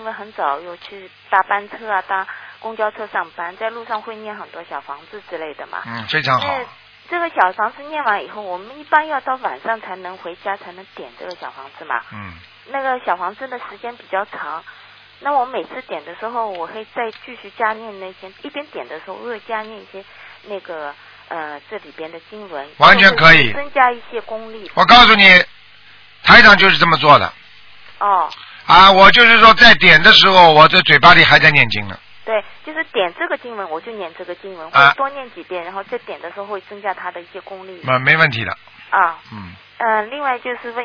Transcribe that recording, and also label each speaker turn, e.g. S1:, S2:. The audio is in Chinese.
S1: 因为很早有去搭班车啊，搭公交车上班，在路上会念很多小房子之类的嘛。
S2: 非常好。
S1: 这个小房子念完以后，我们一般要到晚上才能回家，才能点这个小房子嘛。那个小房子的时间比较长，那我每次点的时候，我会再继续加念那些，一边点的时候我会加念一些那个这里边的经文，
S2: 完全可以
S1: 增加一些功力。
S2: 我告诉你，台长就是这么做的。我就是说在点的时候，我这嘴巴里还在念经呢。
S1: 对，就是点这个经文，我就念这个经文，会多念几遍，然后再点的时候会增加他的一些功力。
S2: 没问题的。
S1: 另外就是问